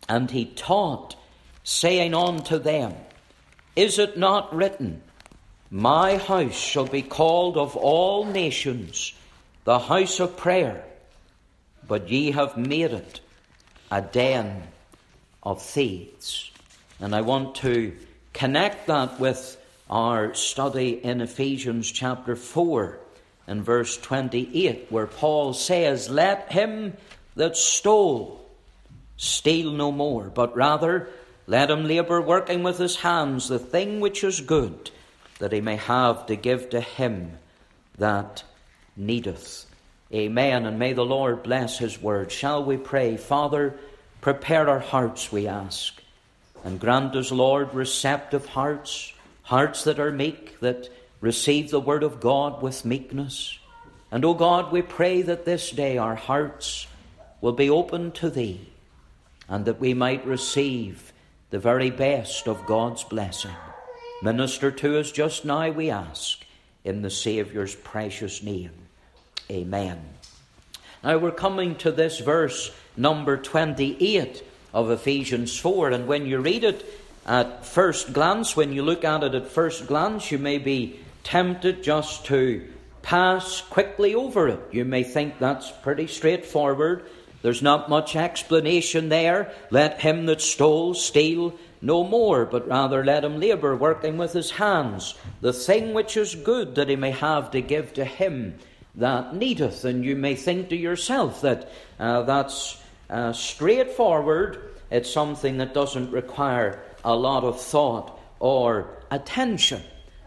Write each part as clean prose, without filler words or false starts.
And he taught, saying unto them, Is it not written, My house shall be called of all nations the house of prayer, but ye have made it a den of thieves? And I want to connect that with our study in Ephesians chapter 4 and verse 28, where Paul says, Let him that stole steal no more, but rather let him labour, working with his hands the thing which is good, that he may have to give to him that needeth. Amen. And may the Lord bless his word. Shall we pray? Father, prepare our hearts, we ask, and grant us, Lord, receptive hearts, hearts that are meek, that receive the word of God with meekness. And, O God, we pray that this day our hearts will be open to Thee, and that we might receive the very best of God's blessing. Minister to us just now, we ask, in the Saviour's precious name. Amen. Now we're coming to this verse number 28 of Ephesians 4, and when you read it at first glance, when you look at it at first glance, you may be tempted just to pass quickly over it. You may think that's pretty straightforward. There's not much explanation there. Let him that stole steal no more, but rather let him labour, working with his hands the thing which is good, that he may have to give to him that needeth. And you may think to yourself that that's straightforward. It's something that doesn't require a lot of thought or attention.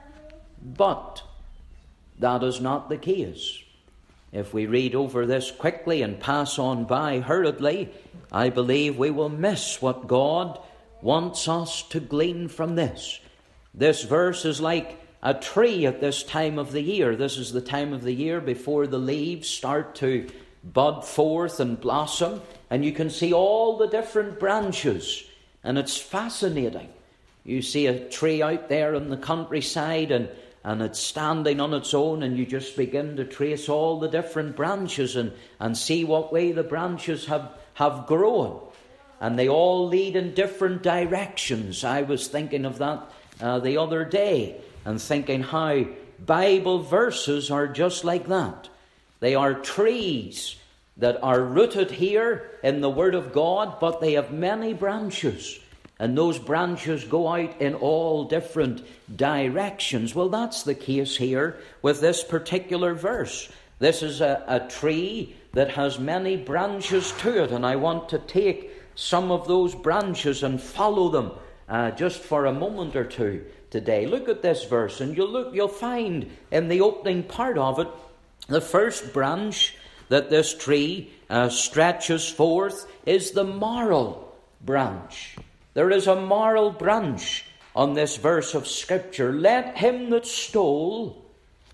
But that is not the case. If we read over this quickly and pass on by hurriedly, I believe we will miss what God wants us to glean from this. This verse is like a tree at this time of the year. This is the time of the year before the leaves start to bud forth and blossom, and you can see all the different branches, and it's fascinating. You see a tree out there in the countryside, and it's standing on its own, and you just begin to trace all the different branches and see what way the branches have grown. And they all lead in different directions. I was thinking of that the other day, and thinking how Bible verses are just like that. They are trees that are rooted here in the Word of God, but they have many branches. And those branches go out in all different directions. Well, that's the case here with this particular verse. This is a tree that has many branches to it, and I want to take some of those branches and follow them just for a moment or two today. Look at this verse, and you'll find in the opening part of it, the first branch that this tree stretches forth is the moral branch. There is a moral branch on this verse of Scripture. Let him that stole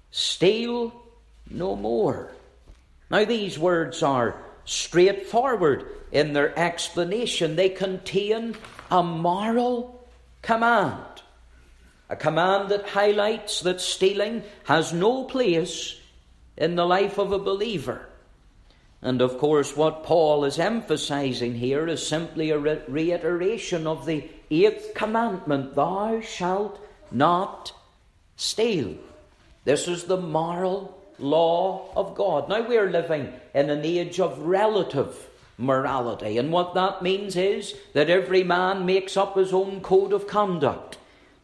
steal no more. Now, these words are straightforward in their explanation. They contain a moral command. A command that highlights that stealing has no place in the life of a believer. And of course, what Paul is emphasizing here is simply a reiteration of the 8th commandment, Thou shalt not steal. This is the moral law of God. Now, we're living in an age of relative morality, and what that means is that every man makes up his own code of conduct.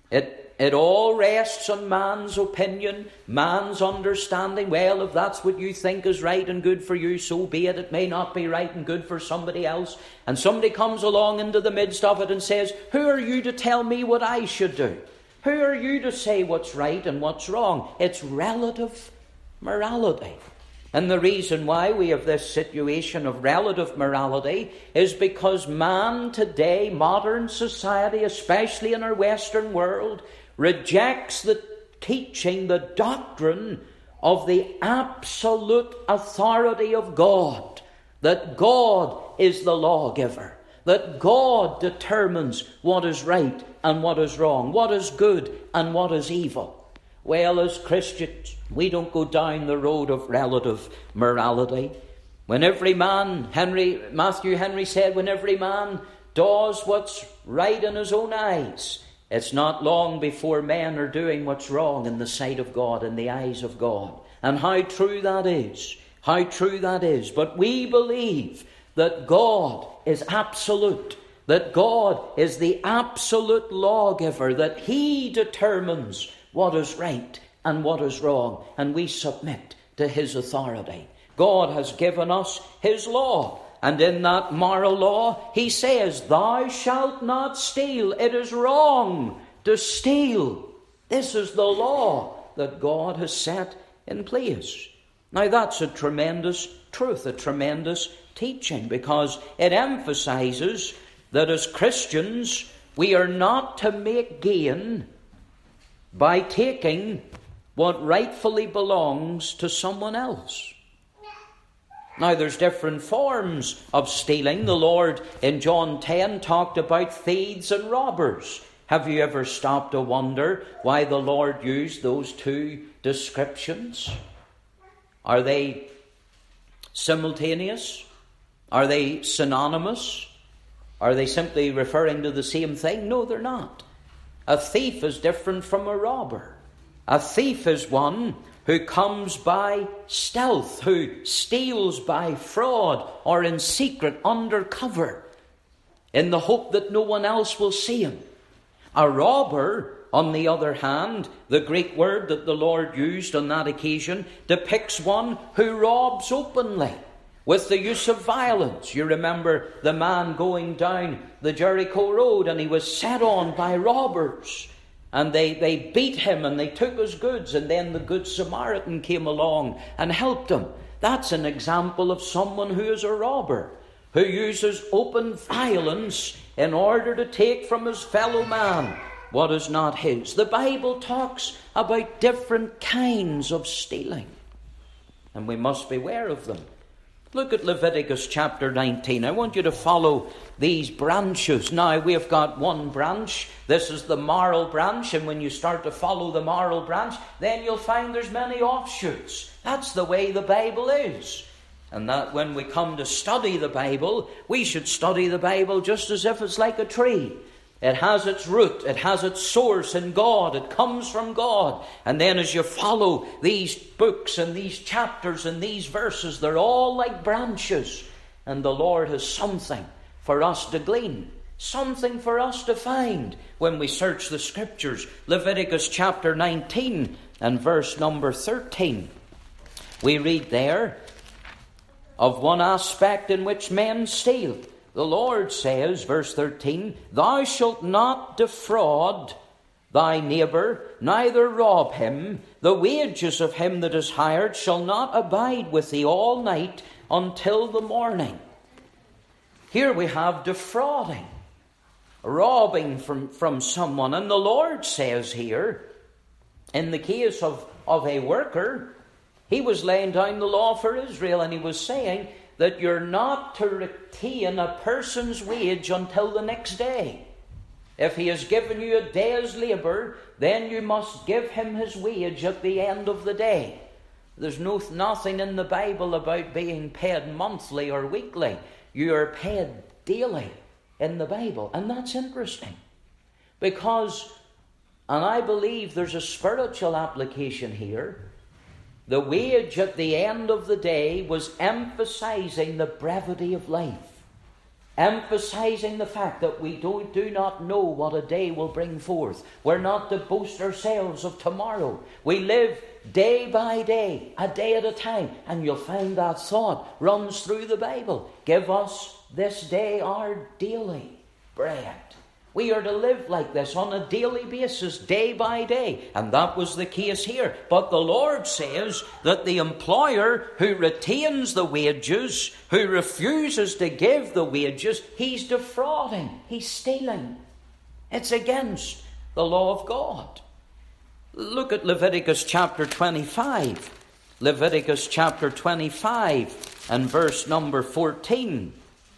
It all rests on man's opinion, man's understanding. Well, if that's what you think is right and good for you, so be it. It may not be right and good for somebody else. And somebody comes along into the midst of it and says, who are you to tell me what I should do? Who are you to say what's right and what's wrong? It's relative morality. And the reason why we have this situation of relative morality is because man today, modern society, especially in our Western world, rejects the teaching, the doctrine of the absolute authority of God, that God is the lawgiver, that God determines what is right and what is wrong, what is good and what is evil. Well, as Christians, we don't go down the road of relative morality. When every man, Matthew Henry said, when every man does what's right in his own eyes, it's not long before men are doing what's wrong in the sight of God, in the eyes of God. And how true that is. How true that is. But we believe that God is absolute, that God is the absolute lawgiver, that He determines what is right and what is wrong, and we submit to His authority. God has given us His law, and in that moral law He says, "Thou shalt not steal." It is wrong to steal. This is the law that God has set in place. Now that's a tremendous truth, a tremendous teaching, because it emphasizes that as Christians we are not to make gain by taking what rightfully belongs to someone else. Now there's different forms of stealing. The Lord in John 10 talked about thieves and robbers. Have you ever stopped to wonder why the Lord used those two descriptions? Are they simultaneous? Are they synonymous? Are they simply referring to the same thing? No, they're not. A thief is different from a robber. A thief is one who comes by stealth, who steals by fraud or in secret, undercover, in the hope that no one else will see him. A robber, on the other hand, the Greek word that the Lord used on that occasion, depicts one who robs openly with the use of violence. You remember the man going down the Jericho road, and he was set on by robbers. And they beat him and they took his goods, and then the Good Samaritan came along and helped him. That's an example of someone who is a robber, who uses open violence in order to take from his fellow man what is not his. The Bible talks about different kinds of stealing, and we must beware of them. Look at Leviticus chapter 19. I want you to follow these branches. Now, we've got one branch. This is the moral branch. And when you start to follow the moral branch, then you'll find there's many offshoots. That's the way the Bible is. And that when we come to study the Bible, we should study the Bible just as if it's like a tree. It has its root, it has its source in God, it comes from God. And then as you follow these books and these chapters and these verses, they're all like branches. And the Lord has something for us to glean, something for us to find when we search the Scriptures. Leviticus chapter 19 and verse number 13. We read there of one aspect in which men steal. The Lord says, verse 13, "Thou shalt not defraud thy neighbour, neither rob him. The wages of him that is hired shall not abide with thee all night until the morning." Here we have defrauding, robbing from someone. And the Lord says here, in the case of a worker, He was laying down the law for Israel, and He was saying that you're not to retain a person's wage until the next day. If he has given you a day's labour, then you must give him his wage at the end of the day. There's nothing in the Bible about being paid monthly or weekly. You are paid daily in the Bible. And that's interesting, because, and I believe there's a spiritual application here, the wage at the end of the day was emphasizing the brevity of life, emphasizing the fact that we do not know what a day will bring forth. We're not to boast ourselves of tomorrow. We live day by day, a day at a time. And you'll find that thought runs through the Bible. Give us this day our daily bread. We are to live like this on a daily basis, day by day. And that was the case here. But the Lord says that the employer who retains the wages, who refuses to give the wages, he's defrauding, he's stealing. It's against the law of God. Look at Leviticus chapter 25. Leviticus chapter 25 and verse number 14.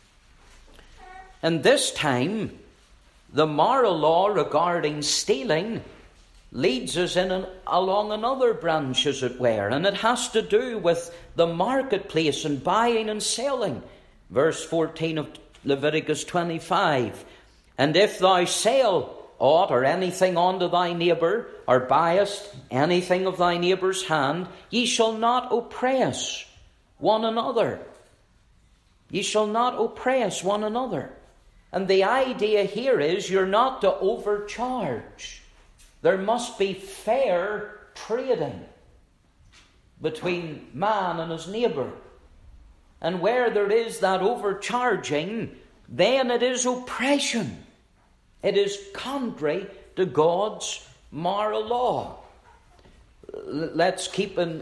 And this time, the moral law regarding stealing leads us along another branch, as it were, and it has to do with the marketplace and buying and selling. Verse 14 of Leviticus 25. And if thou sell aught or anything unto thy neighbour, or buyest anything of thy neighbour's hand, ye shall not oppress one another. Ye shall not oppress one another. And the idea here is you're not to overcharge. There must be fair trading between man and his neighbour. And where there is that overcharging, then it is oppression. It is contrary to God's moral law. Let's keep in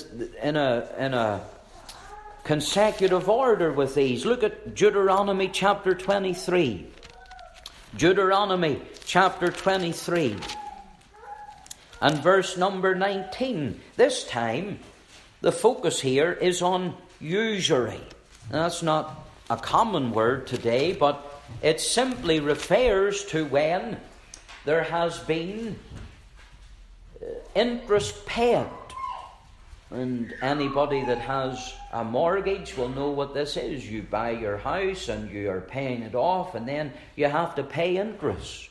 a consecutive order with these. Look at Deuteronomy chapter 23. Deuteronomy chapter 23 and verse number 19. This time the focus here is on usury. Now, that's not a common word today, but it simply refers to when there has been interest paid. And anybody that has a mortgage will know what this is. You buy your house and you are paying it off, and then you have to pay interest.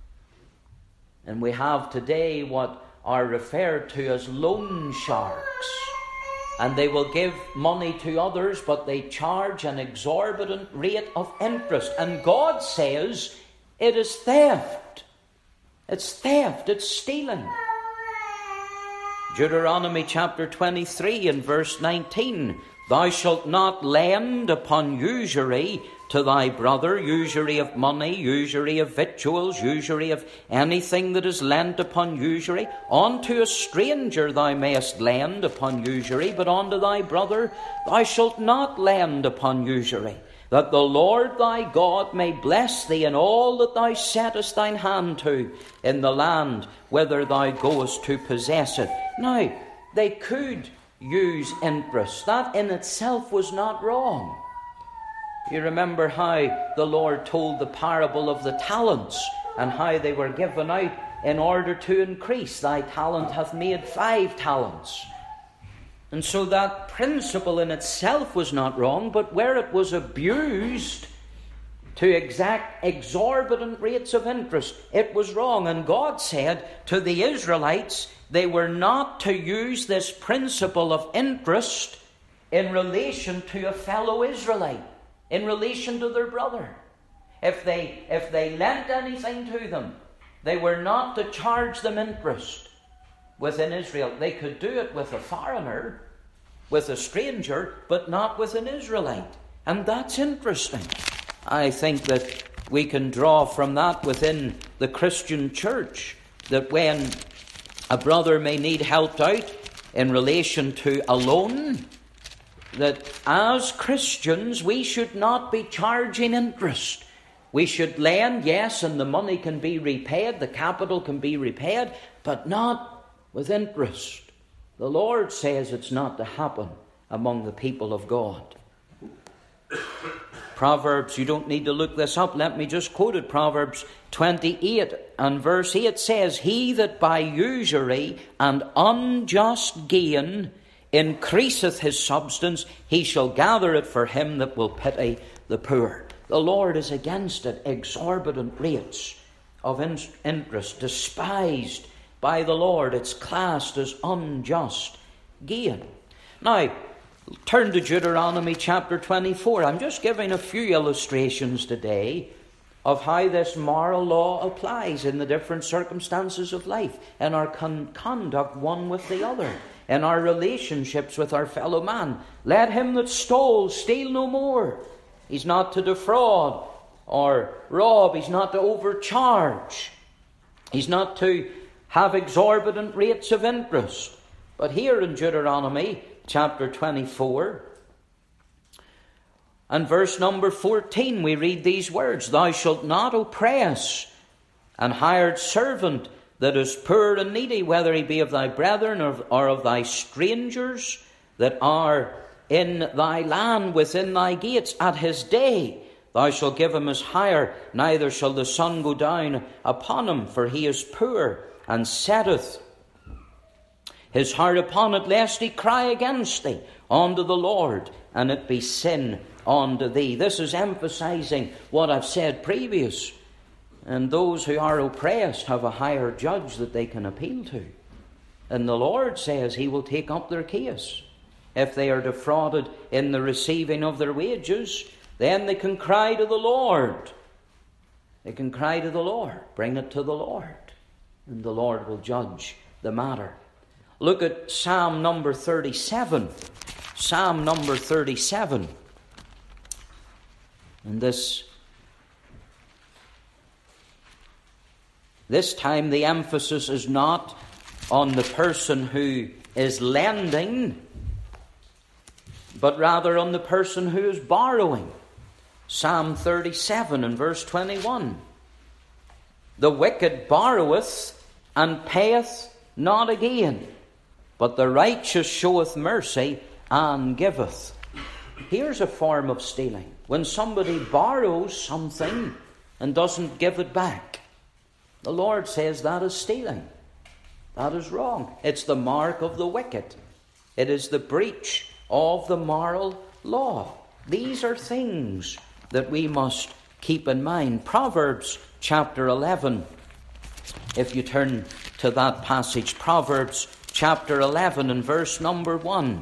And we have today what are referred to as loan sharks. And they will give money to others, but they charge an exorbitant rate of interest. And God says it is theft. It's theft. It's stealing. Deuteronomy chapter 23 and verse 19. Thou shalt not lend upon usury to thy brother, usury of money, usury of victuals, usury of anything that is lent upon usury. Unto a stranger thou mayest lend upon usury, but unto thy brother thou shalt not lend upon usury, that the Lord thy God may bless thee in all that thou settest thine hand to in the land whither thou goest to possess it. Now, they could use interest. That in itself was not wrong. You remember how the Lord told the parable of the talents and how they were given out in order to increase. Thy talent hath made 5 talents. And so that principle in itself was not wrong, but where it was abused to exact exorbitant rates of interest, it was wrong. And God said to the Israelites they were not to use this principle of interest in relation to a fellow Israelite, in relation to their brother. If they lent anything to them, they were not to charge them interest. Within Israel, they could do it with a foreigner, with a stranger, but not with an Israelite. And that's interesting. I think that we can draw from that within the Christian church, that when a brother may need helped out in relation to a loan, that as Christians we should not be charging interest. We should lend, yes, and the money can be repaid, the capital can be repaid, but not with interest. The Lord says it's not to happen among the people of God. Proverbs, you don't need to look this up, let me just quote it. Proverbs 28 and verse 8 says, He that by usury and unjust gain increaseth his substance, he shall gather it for him that will pity the poor. The Lord is against it. Exorbitant rates of interest, despised by the Lord. It's classed as unjust gain. Now, turn to Deuteronomy chapter 24. I'm just giving a few illustrations today of how this moral law applies in the different circumstances of life, in our conduct one with the other, in our relationships with our fellow man. Let him that stole steal no more. He's not to defraud or rob. He's not to overcharge. He's not to have exorbitant rates of interest. But here in Deuteronomy chapter 24 and verse number 14, we read these words, Thou shalt not oppress an hired servant that is poor and needy, whether he be of thy brethren or of thy strangers that are in thy land within thy gates. At his day thou shalt give him his hire, neither shall the sun go down upon him, for he is poor, and setteth his heart upon it, lest he cry against thee unto the Lord, and it be sin unto thee. This is emphasizing what I've said previous. And those who are oppressed have a higher judge that they can appeal to. And the Lord says he will take up their case. If they are defrauded in the receiving of their wages, then they can cry to the Lord. They can cry to the Lord. Bring it to the Lord. And the Lord will judge the matter. Look at Psalm number 37. Psalm number 37. And this time the emphasis is not on the person who is lending, but rather on the person who is borrowing. Psalm 37 and verse 21. The wicked borroweth and payeth not again, but the righteous showeth mercy and giveth. Here's a form of stealing. When somebody borrows something and doesn't give it back, the Lord says that is stealing. That is wrong. It's the mark of the wicked. It is the breach of the moral law. These are things that we must keep in mind. Proverbs chapter 11, if you turn to that passage, Proverbs chapter 11 and verse number 1.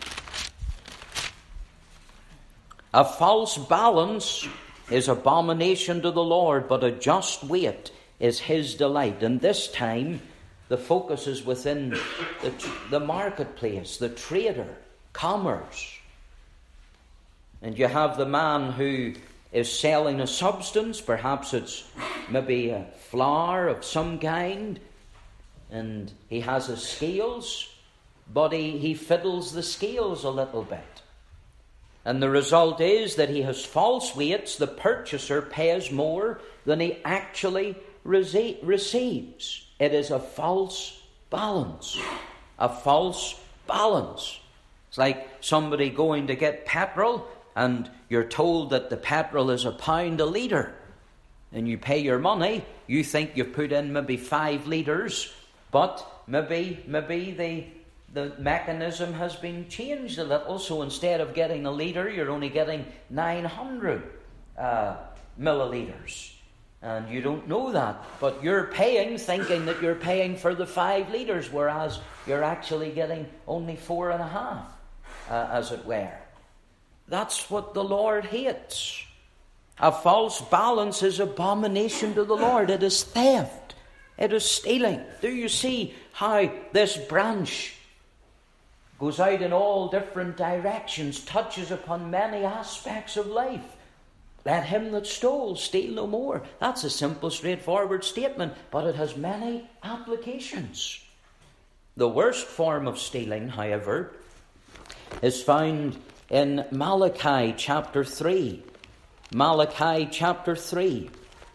A false balance is abomination to the Lord, but a just weight is his delight. And this time the focus is within the marketplace, the trader, commerce. And you have the man who is selling a substance, perhaps it's maybe a flour of some kind, and he has his scales, but he fiddles the scales a little bit. And the result is that he has false weights. The purchaser pays more than he actually receives. It is a false balance. A false balance. It's like somebody going to get petrol and you're told that the petrol is £1 a litre. And you pay your money. You think you've put in maybe 5 litres, but maybe the mechanism has been changed a little, so instead of getting a litre, you're only getting 900 millilitres. And you don't know that, but you're paying, thinking that you're paying for the 5 litres, whereas you're actually getting only 4.5, as it were. That's what the Lord hates. A false balance is abomination to the Lord. It is theft. It is stealing. Do you see how this branch goes out in all different directions, touches upon many aspects of life? Let him that stole steal no more. That's a simple, straightforward statement, but it has many applications. The worst form of stealing, however, is found in Malachi chapter 3. Malachi chapter 3.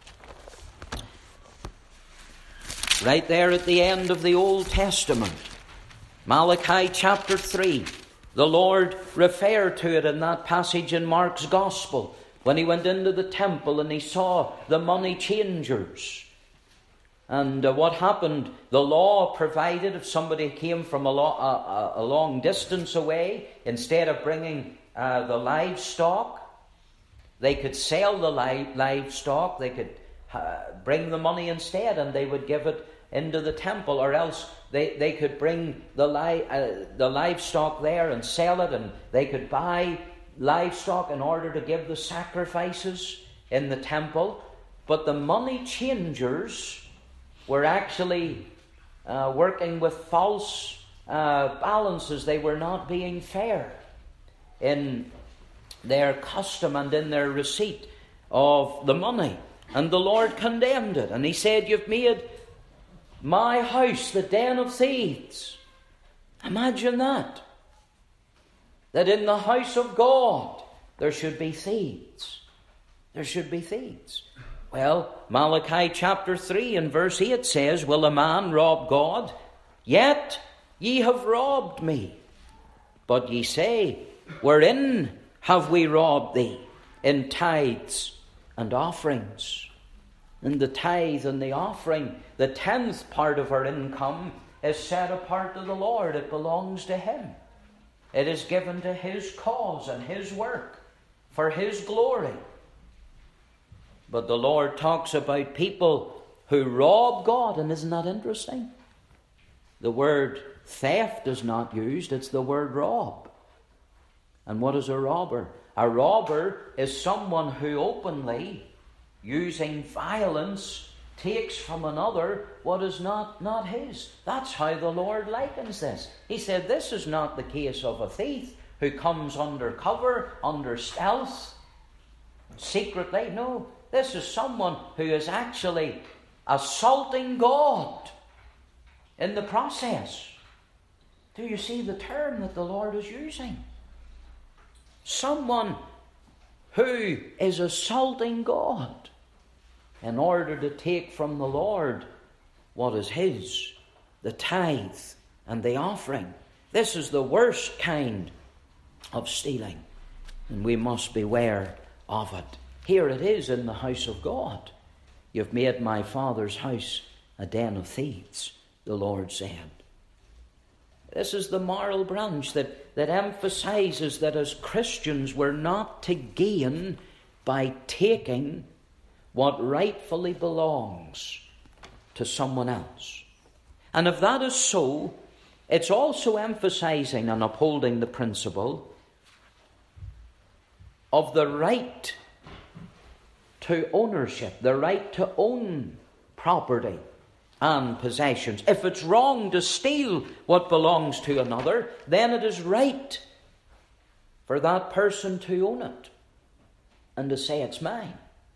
Right there at the end of the Old Testament. Malachi chapter 3. The Lord referred to it in that passage in Mark's Gospel, when he went into the temple and he saw the money changers. And what happened? The law provided if somebody came from a long distance away, instead of bringing the livestock, they could sell the livestock, they could bring the money instead, and they would give it into the temple, or else they could bring the livestock there and sell it, and they could buy livestock in order to give the sacrifices in the temple. But the money changers were actually working with false balances. They were not being fair in their custom and in their receipt of the money. And the Lord condemned it. And he said, "You've made my house the den of thieves." Imagine that. That in the house of God there should be thieves. There should be thieves. Well, Malachi chapter 3 and verse 8 says, "Will a man rob God? Yet ye have robbed me. But ye say, Wherein have we robbed thee? In tithes and offerings." In the tithe and the offering, the 10th part of our income is set apart to the Lord. It belongs to him. It is given to his cause and his work. for his glory. But the Lord talks about people who rob God, and isn't that interesting? The word theft is not used, it's the word rob. And what is a robber? A robber is someone who openly, using violence, takes from another what is not his. That's how the Lord likens this. He said this is not the case of a thief who comes under cover, under stealth, secretly. No, this is someone who is actually assaulting God in the process. Do you see the term that the Lord is using? Someone who is assaulting God in order to take from the Lord what is his, the tithe and the offering. This is the worst kind of stealing, and we must beware of it. Here it is in the house of God. You've made my Father's house a den of thieves, the Lord said. This is the moral branch that emphasizes that as Christians we're not to gain by taking what rightfully belongs to someone else. And if that is so, it's also emphasizing and upholding the principle of the right to ownership, the right to own property and possessions. If it's wrong to steal what belongs to another, then it is right for that person to own it and to say it's mine.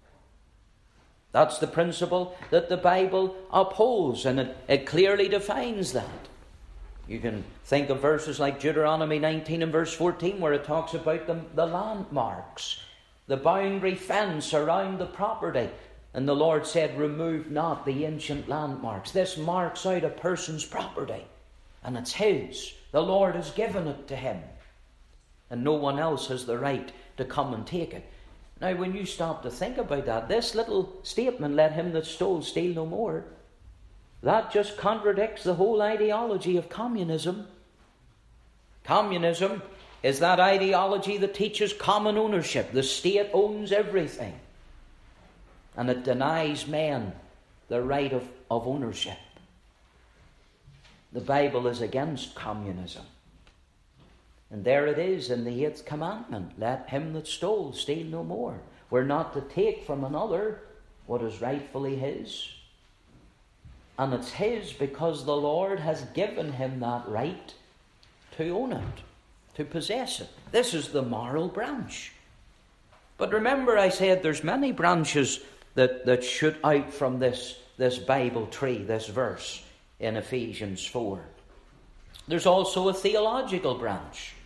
That's the principle that the Bible upholds, and it clearly defines that. You can think of verses like Deuteronomy 19 and verse 14 where it talks about the landmarks, the boundary fence around the property. And the Lord said, remove not the ancient landmarks. This marks out a person's property, and it's his. The Lord has given it to him, and no one else has the right to come and take it. Now, when you stop to think about that, this little statement, let him that stole steal no more, that just contradicts the whole ideology of communism. Communism is that ideology that teaches common ownership. The state owns everything. And it denies men the right of ownership. The Bible is against communism. And there it is in the 8th commandment. Let him that stole steal no more. We're not to take from another what is rightfully his. And it's his because the Lord has given him that right to own it, to possess it. This is the moral branch. But remember, I said there's many branches that shoot out from this Bible tree, this verse in Ephesians 4. There's also a theological branch.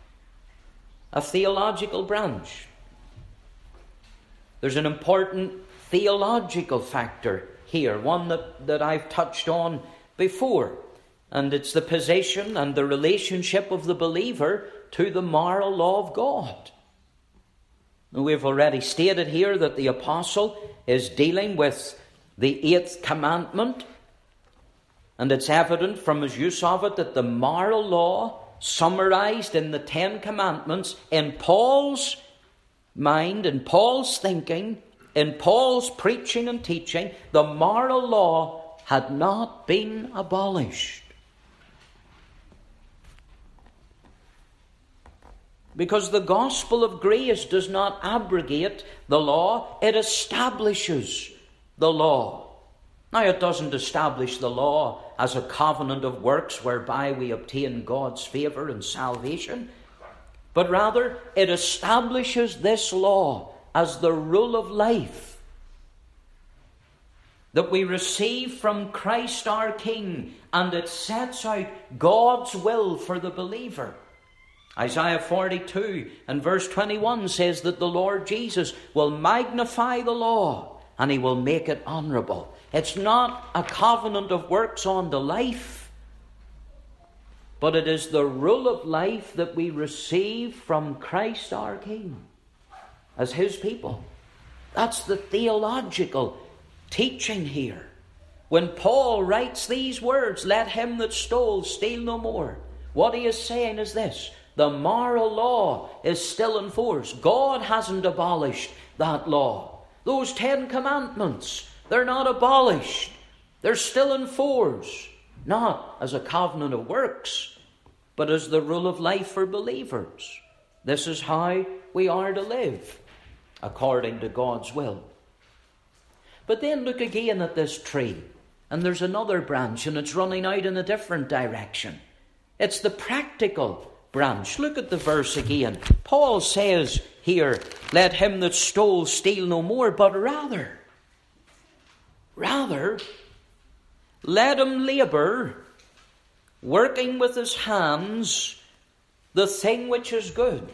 A theological branch. There's an important theological factor here, one that I've touched on before. And it's the position and the relationship of the believer to the moral law of God. We've already stated here that the apostle is dealing with the 8th commandment, and it's evident from his use of it that the moral law summarized in the 10 commandments, in Paul's mind, in Paul's thinking, in Paul's preaching and teaching, the moral law had not been abolished. Because the gospel of grace does not abrogate the law, it establishes the law. Now, it doesn't establish the law as a covenant of works whereby we obtain God's favour and salvation, but rather it establishes this law as the rule of life that we receive from Christ our King, and it sets out God's will for the believer. Isaiah 42 and verse 21 says that the Lord Jesus will magnify the law and he will make it honourable. It's not a covenant of works unto life, but it is the rule of life that we receive from Christ our King as his people. That's the theological teaching here. When Paul writes these words, let him that stole steal no more, what he is saying is this: The moral law is still in force. God hasn't abolished that law. Those 10 commandments, they're not abolished. They're still in force. Not as a covenant of works, but as the rule of life for believers. This is how we are to live, according to God's will. But then look again at this tree, and there's another branch, and it's running out in a different direction. It's the practical branch. Look at the verse again. Paul says here, let him that stole steal no more, but rather, let him labour, working with his hands, the thing which is good.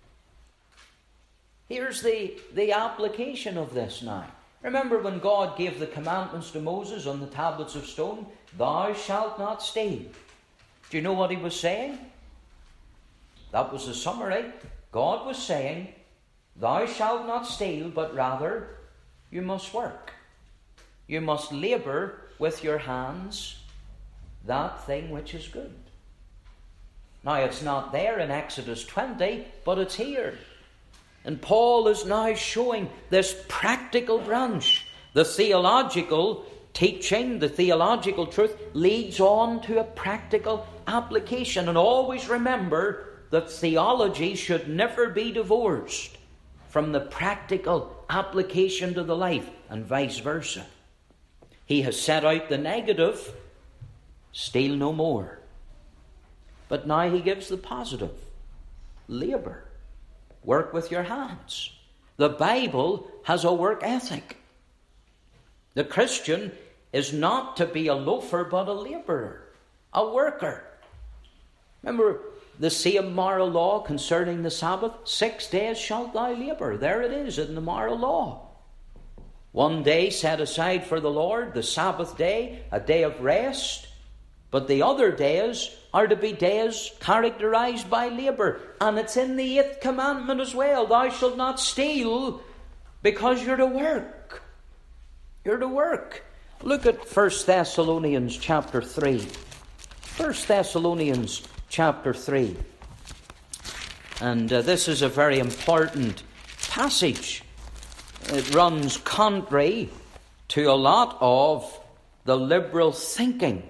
Here's the application of this now. Remember when God gave the commandments to Moses on the tablets of stone, thou shalt not steal. Do you know what he was saying? That was the summary. God was saying, thou shalt not steal, but rather you must work. You must labour with your hands that thing which is good. Now it's not there in Exodus 20, but it's here. And Paul is now showing this practical branch. The theological teaching, the theological truth leads on to a practical application. And always remember that theology should never be divorced from the practical application to the life, and vice versa. He has set out the negative, steal no more. But now he gives the positive, labour. Work with your hands. The Bible has a work ethic. The Christian is not to be a loafer, but a labourer, a worker. Remember the same moral law concerning the Sabbath? 6 days shalt thou labour. There it is in the moral law. 1 day set aside for the Lord, the Sabbath day, a day of rest. But the other days are to be days characterized by labour. And it's in the 8th commandment as well. Thou shalt not steal, because you're to work. You're to work. Look at 1 Thessalonians chapter 3. 1 Thessalonians chapter 3. And this is a very important passage. It runs contrary to a lot of the liberal thinking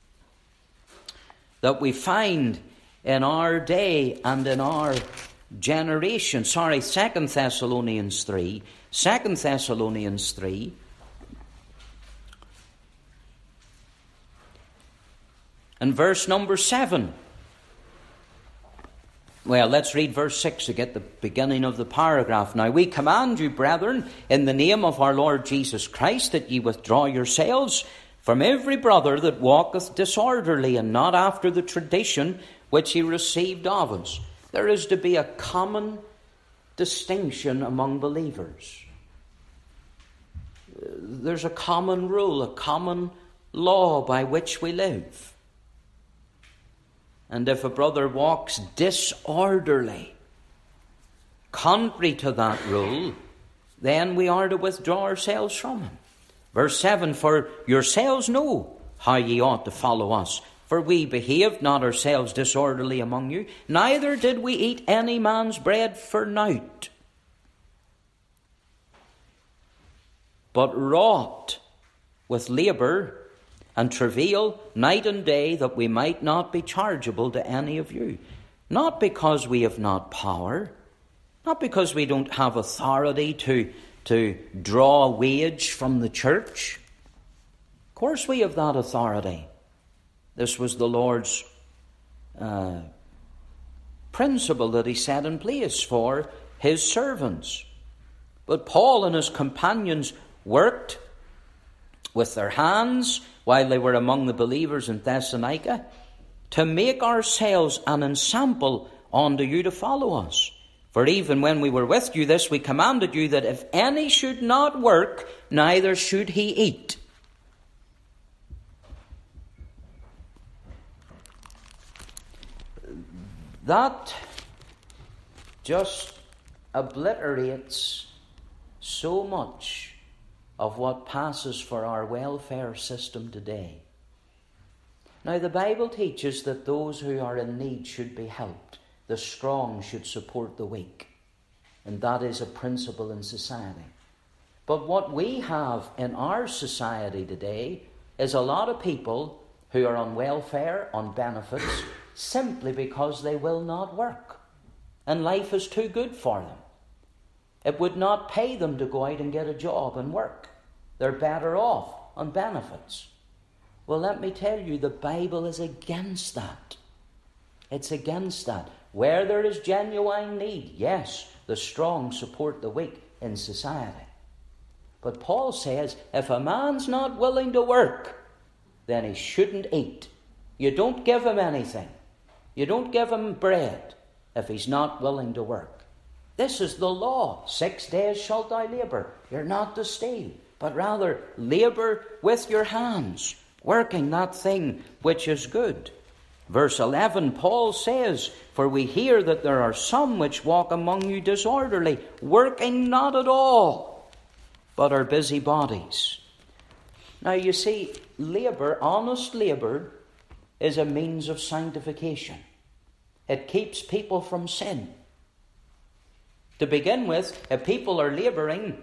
that we find in our day and in our generation. 2 Thessalonians 3. 2 Thessalonians 3. And verse number 7. Well, let's read verse 6 to get the beginning of the paragraph. Now, we command you, brethren, in the name of our Lord Jesus Christ, that ye withdraw yourselves from every brother that walketh disorderly, and not after the tradition which he received of us. There is to be a common distinction among believers. There's a common rule, a common law by which we live. And if a brother walks disorderly, contrary to that rule, then we are to withdraw ourselves from him. Verse 7, for yourselves know how ye ought to follow us. For we behaved not ourselves disorderly among you, neither did we eat any man's bread for naught, but wrought with labour and travail night and day, that we might not be chargeable to any of you. Not because we have not power, not because we don't have authority to draw a wage from the church. Of course we have that authority. This was the Lord's principle that he set in place for his servants. But Paul and his companions worked with their hands while they were among the believers in Thessalonica, to make ourselves an ensample unto you to follow us. For even when we were with you, this we commanded you, that if any should not work, neither should he eat. That just obliterates so much of what passes for our welfare system today. Now, the Bible teaches that those who are in need should be helped. the strong should support the weak. And that is a principle in society. But what we have in our society today is a lot of people who are on welfare, on benefits, simply because they will not work. And life is too good for them. It would not pay them to go out and get a job and work. They're better off on benefits. Well, let me tell you, the Bible is against that. It's against that. Where there is genuine need, yes, the strong support the weak in society. But Paul says, if a man's not willing to work, then he shouldn't eat. You don't give him anything. You don't give him bread if he's not willing to work. This is the law. 6 days shalt thou labour. You're not to steal, but rather labour with your hands, working that thing which is good. Verse 11, Paul says, for we hear that there are some which walk among you disorderly, working not at all, but are busybodies. Now you see, labour, honest labour, is a means of sanctification. It keeps people from sin. To begin with, if people are labouring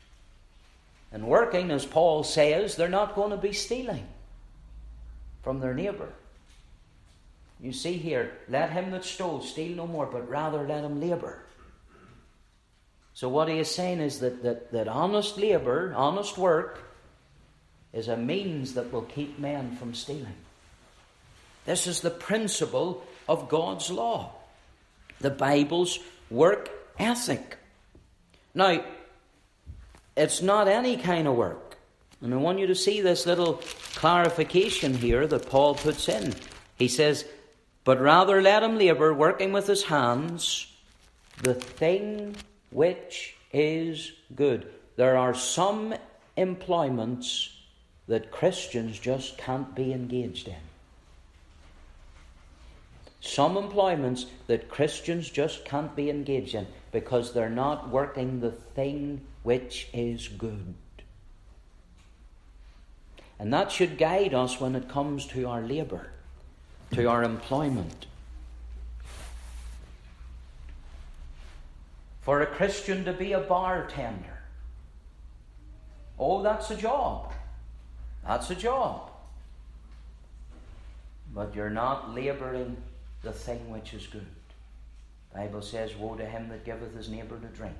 and working, as Paul says, they're not going to be stealing from their neighbour. You see here, let him that stole steal no more, but rather let him labour. So what he is saying is that honest labour, honest work, is a means that will keep men from stealing. This is the principle of God's law, the Bible's work ethic. Now, it's not any kind of work. And I want you to see this little clarification here that Paul puts in. He says, but rather let him labour, working with his hands, the thing which is good. There are some employments that Christians just can't be engaged in. Some employments that Christians just can't be engaged in because they're not working the thing which is good. And that should guide us when it comes to our labour, to our employment. For a Christian to be a bartender, oh, that's a job. That's a job. But you're not labouring the thing which is good. The Bible says, woe to him that giveth his neighbour to drink.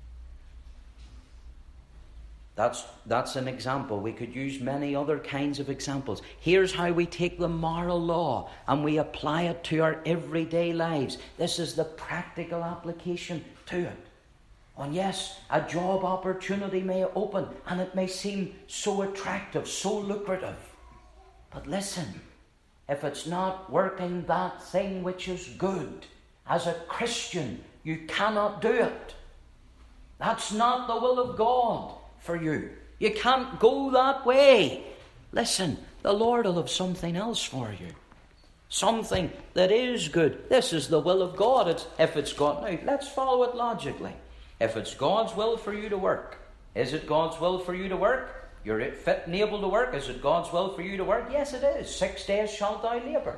That's an example. We could use many other kinds of examples. Here's how we take the moral law and we apply it to our everyday lives. This is the practical application to it. And yes, a job opportunity may open and it may seem so attractive, so lucrative. But listen, if it's not working that thing which is good, as a Christian, you cannot do it. That's not the will of God for you. You can't go that way. Listen, the Lord will have something else for you. Something that is good. This is the will of God. If it's God. Now, let's follow it logically. If it's God's will for you to work, is it God's will for you to work? You're fit and able to work. Is it God's will for you to work? Yes, it is. 6 days shalt thou labour.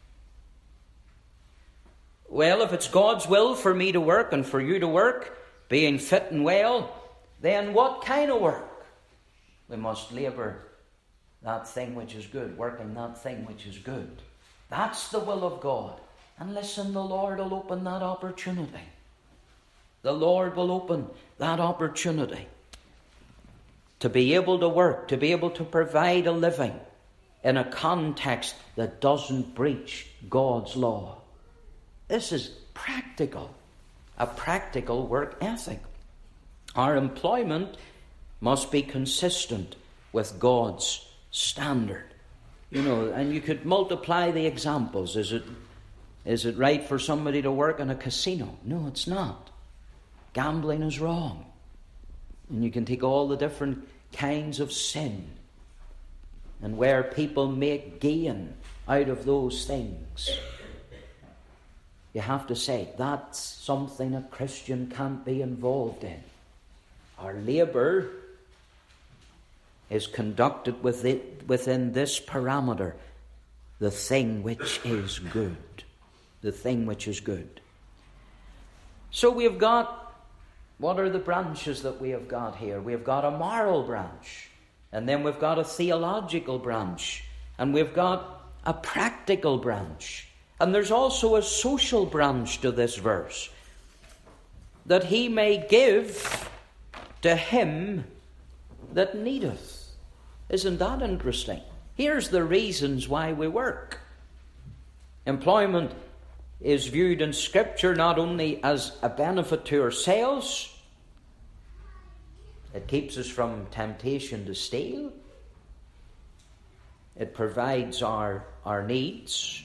Well, if it's God's will for me to work and for you to work, being fit and well, then what kind of work? We must labour that thing which is good, working that thing which is good. That's the will of God. And listen, the Lord will open that opportunity. The Lord will open that opportunity to be able to work, to be able to provide a living in a context that doesn't breach God's law. This is practical, a practical work ethic. Our employment must be consistent with God's standard. You know, and you could multiply the examples. Is it right for somebody to work in a casino? No, it's not. Gambling is wrong. And you can take all the different kinds of sin and where people make gain out of those things. You have to say, that's something a Christian can't be involved in. Our labour is conducted within this parameter, the thing which is good. The thing which is good. So we have got, what are the branches that we have got here? We have got a moral branch, and then we've got a theological branch, and we've got a practical branch. And there's also a social branch to this verse, that he may give to him that needeth. Isn't that interesting? Here's the reasons why we work. Employment is viewed in Scripture not only as a benefit to ourselves, it keeps us from temptation to steal, it provides our needs,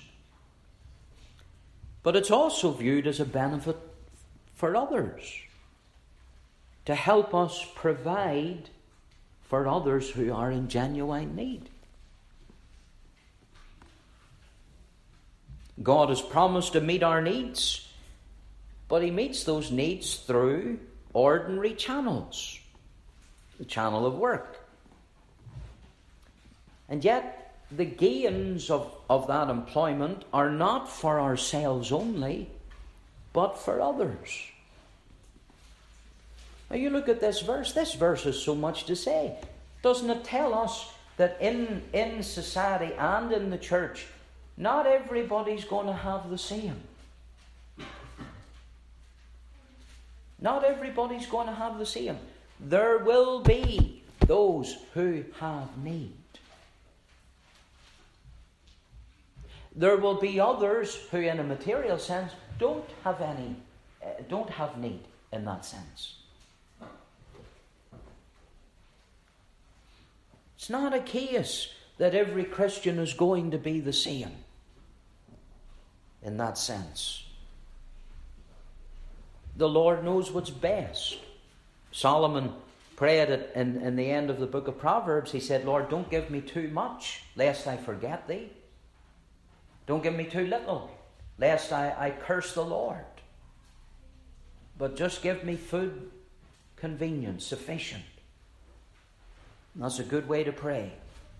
but it's also viewed as a benefit for others, to help us provide for others who are in genuine need. God has promised to meet our needs, but he meets those needs through ordinary channels. The channel of work. And yet, the gains of that employment are not for ourselves only, but for others. Now you look at this verse has so much to say. Doesn't it tell us that in society and in the church, not everybody's going to have the same? Not everybody's going to have the same. There will be those who have need. There will be others who, in a material sense, don't have need in that sense. It's not a case that every Christian is going to be the same in that sense. The Lord knows what's best. Solomon prayed it in the end of the book of Proverbs. He said, Lord, don't give me too much, lest I forget thee. Don't give me too little, lest I curse the Lord. But just give me food convenient, sufficient. And that's a good way to pray.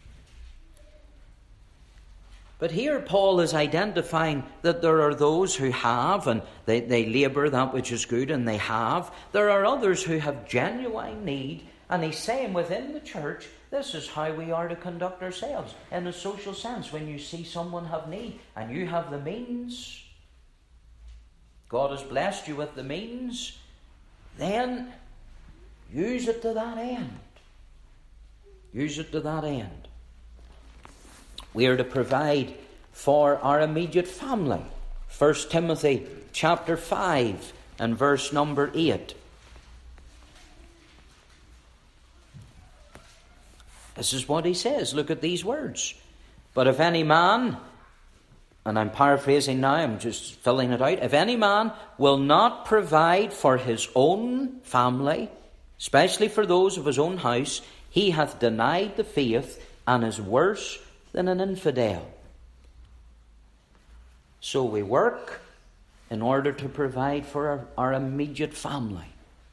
But here Paul is identifying that there are those who have, and they labour that which is good, and they have. There are others who have genuine need, and he's saying within the church, this is how we are to conduct ourselves in a social sense. When you see someone have need, and you have the means, God has blessed you with the means, then use it to that end. Use it to that end. We are to provide for our immediate family. 1 Timothy chapter 5 and verse number 8. This is what he says. Look at these words. But if any man, and I'm paraphrasing now, I'm just filling it out. If any man will not provide for his own family, especially for those of his own house, he hath denied the faith and is worse than an infidel. So we work in order to provide for our immediate family.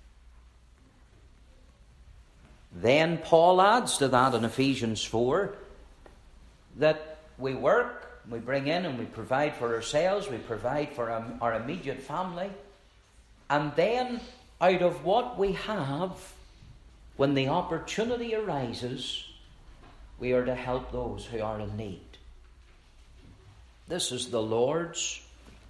Then Paul adds to that in Ephesians 4 that we work, we bring in and we provide for ourselves, we provide for our immediate family, and then out of what we have, when the opportunity arises, we are to help those who are in need. This is the Lord's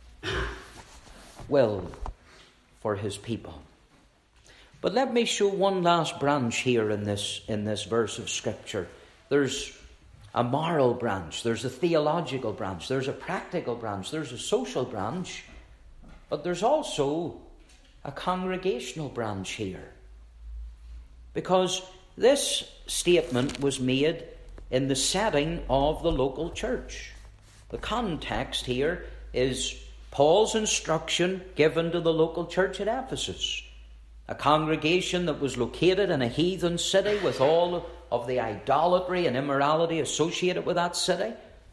will for his people. But let me show one last branch here in this verse of Scripture. There's a moral branch, there's a theological branch, there's a practical branch, there's a social branch, but there's also a congregational branch here. Because this statement was made in the setting of the local church. The context here is Paul's instruction given to the local church at Ephesus, a congregation that was located in a heathen city with all of the idolatry and immorality associated with that city.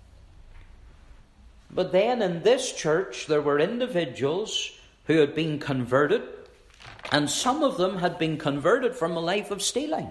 But then in this church there were individuals who had been converted, and some of them had been converted from a life of stealing.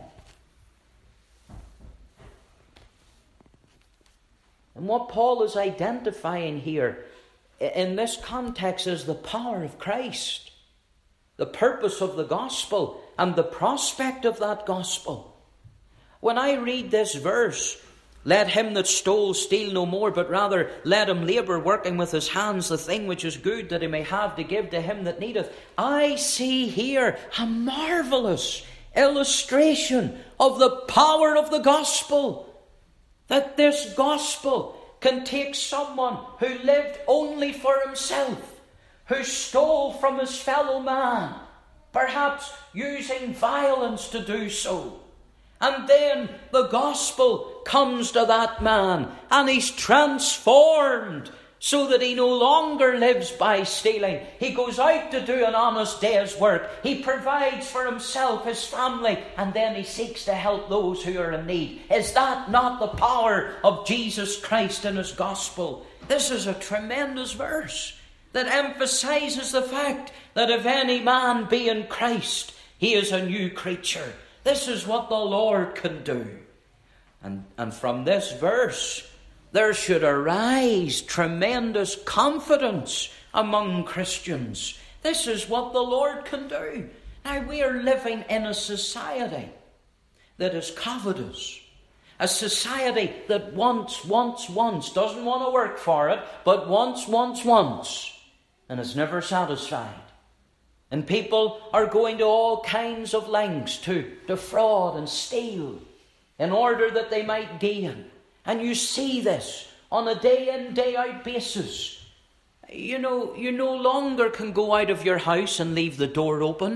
And what Paul is identifying here in this context is the power of Christ the purpose of the gospel and the prospect of that gospel. When I read this verse, let him that stole steal no more, but rather let him labour, working with his hands the thing which is good, that he may have to give to him that needeth. I see here a marvellous illustration of the power of the gospel. That this gospel can take someone who lived only for himself, who stole from his fellow man, perhaps using violence to do so. And then the gospel comes to that man, and he's transformed so that he no longer lives by stealing. He goes out to do an honest day's work. He provides for himself, his family, and then he seeks to help those who are in need. Is that not the power of Jesus Christ and his gospel? This is a tremendous verse that emphasizes the fact that if any man be in Christ, he is a new creature. This is what the Lord can do. And from this verse, there should arise tremendous confidence among Christians. This is what the Lord can do. Now, we are living in a society that is covetous. A society that wants, doesn't want to work for it, but wants, and is never satisfied. And people are going to all kinds of lengths to defraud and steal in order that they might gain. And you see this on a day-in, day-out basis. You know, you no longer can go out of your house and leave the door open.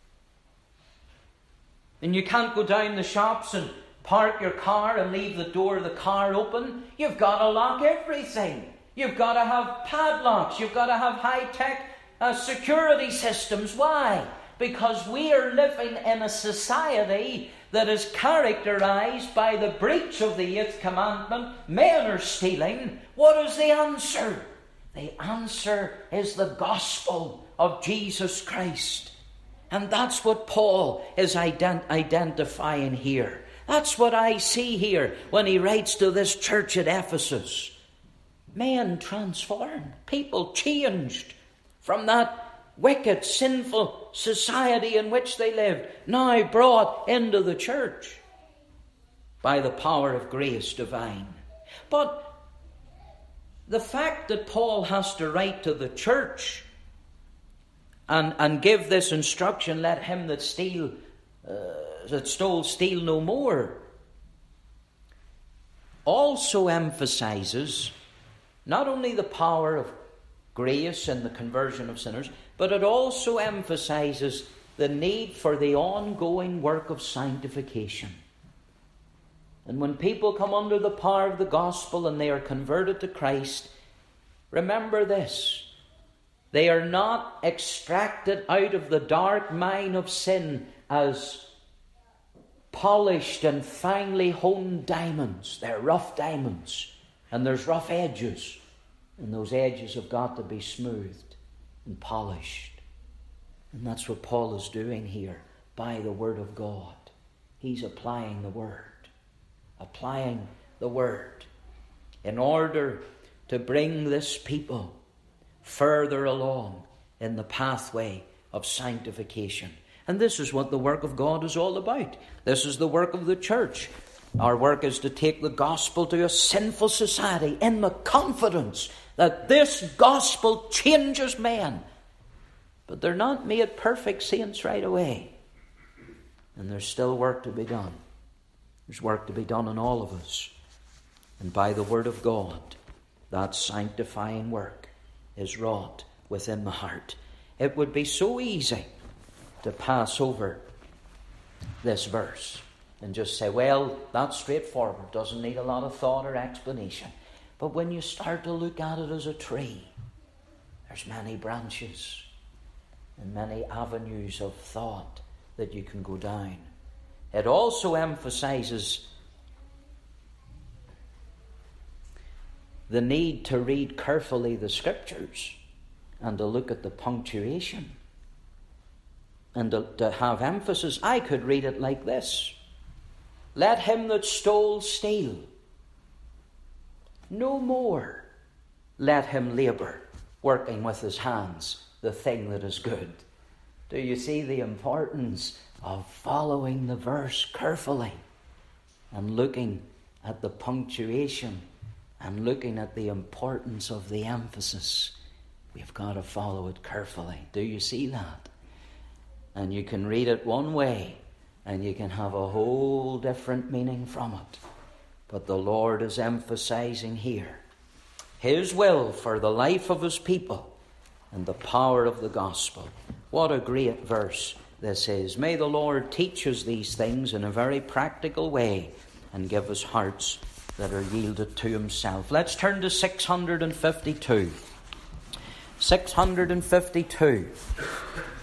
And you can't go down the shops and park your car and leave the door of the car open. You've got to lock everything. You've got to have padlocks. You've got to have high-tech security systems. Why? Because we are living in a society that is characterized by the breach of the 8th commandment. Men are stealing. What is the answer? The answer is the gospel of Jesus Christ. And that's what Paul is identifying here. That's what I see here when he writes to this church at Ephesus. Men transformed. People changed from that wicked, sinful society in which they lived, now brought into the church by the power of grace divine. But the fact that Paul has to write to the church and give this instruction, let him that stole steal no more, also emphasizes not only the power of grace and the conversion of sinners, but it also emphasizes the need for the ongoing work of sanctification. And when people come under the power of the gospel and they are converted to Christ, remember this: they are not extracted out of the dark mine of sin as polished and finely honed diamonds. They're rough diamonds, and there's rough edges, and those edges have got to be smoothed and polished. And that's what Paul is doing here by the Word of God. He's applying the Word in order to bring this people further along in the pathway of sanctification. And this is what the work of God is all about. This is the work of the church. Our work is to take the gospel to a sinful society in the confidence that this gospel changes men. But they're not made perfect saints right away. And there's still work to be done. There's work to be done in all of us. And by the Word of God, that sanctifying work is wrought within the heart. It would be so easy to pass over this verse and just say, well, that's straightforward, doesn't need a lot of thought or explanation. But when you start to look at it as a tree, there's many branches and many avenues of thought that you can go down. It also emphasizes the need to read carefully the Scriptures and to look at the punctuation and to have emphasis. I could read it like this: let him that stole steal no more, let him labour, working with his hands the thing that is good, Do you see the importance of following the verse carefully and looking at the punctuation and looking at the importance of the emphasis? We've got to follow it carefully. Do you see that? And you can read it one way and you can have a whole different meaning from it. But the Lord is emphasizing here His will for the life of His people and the power of the gospel. What a great verse this is. May the Lord teach us these things in a very practical way and give us hearts that are yielded to Himself. Let's turn to 652. 652.